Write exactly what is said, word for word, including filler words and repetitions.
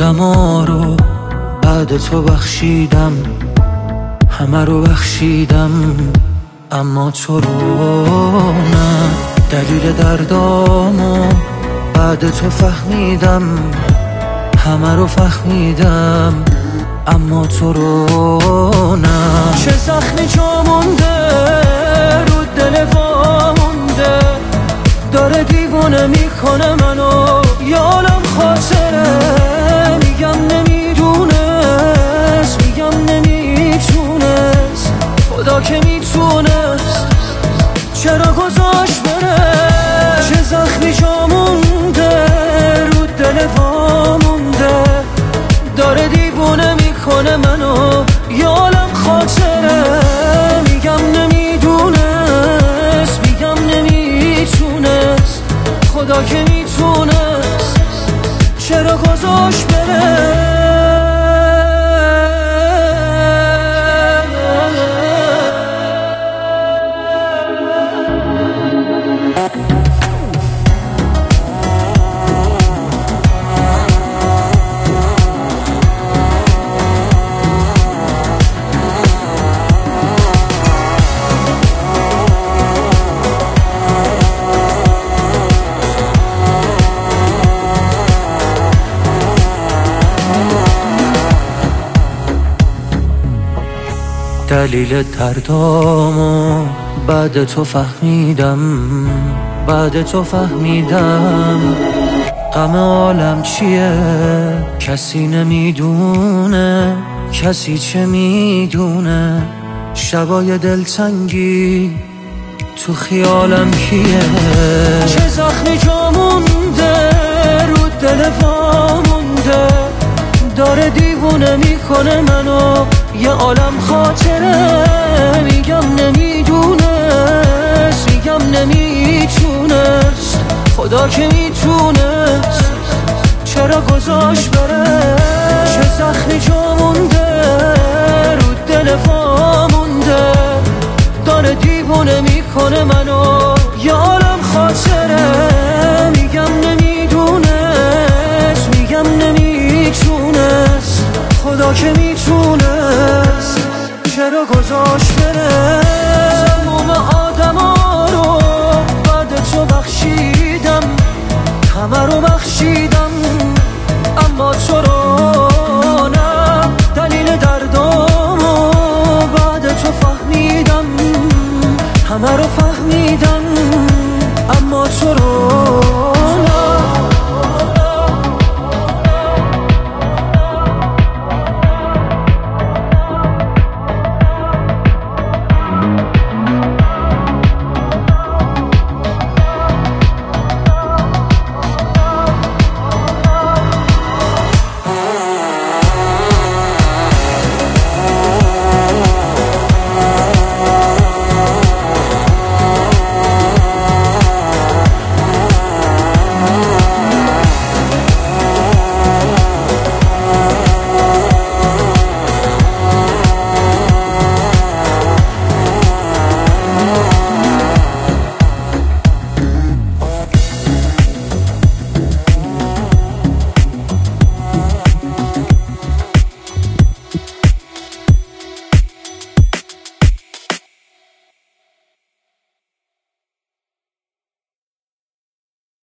آدما رو بعد تو بخشیدم، همه رو بخشیدم اما تو رو نه. دلیل دردامو بعد تو فهمیدم، همه رو فهمیدم اما تو رو نه. چه زخمی جا مونده رو دل وا مونده، داره دیوونه میکنه منو، یالم خاطره. میگم نمیدونست، میگم نمیتونست، خدا که میتونست چرا گذاشت بره. چه زخمی جا مونده رو دل وا مونده، داره دیوونه میکنه منو، یالم خاطره. میگم نمیدونست، میگم نمیتونست، خدا که میتونست چرا گذاشت بره. دلیل دردامو بعد تو فهمیدم، بعد تو فهمیدم غم عالم چیه. کسی نمیدونه، کسی چه میدونه، شبای دلتنگی تو خیالم کیه. چه زخمی جا مونده رو دل وا مونده، داره دیوونه میکنه منو، یه عالم خاطره. میگم نمیدونست، میگم نمیتونست، خدا که میتونست چرا گذاشت بره. چه زخمی جا مونده رو دل وا مونده، داره دیوونه میکنه منو، یه عالم خاطره. میگم نمیدونست، میگم نمیتونست، خدا که میتونست چرا گذاشت بره. تمام آدما رو بعد تو بخشیدم، همه رو بخشیدم اما تو رو نه. دلیل دردامو بعد تو فهمیدم، همه رو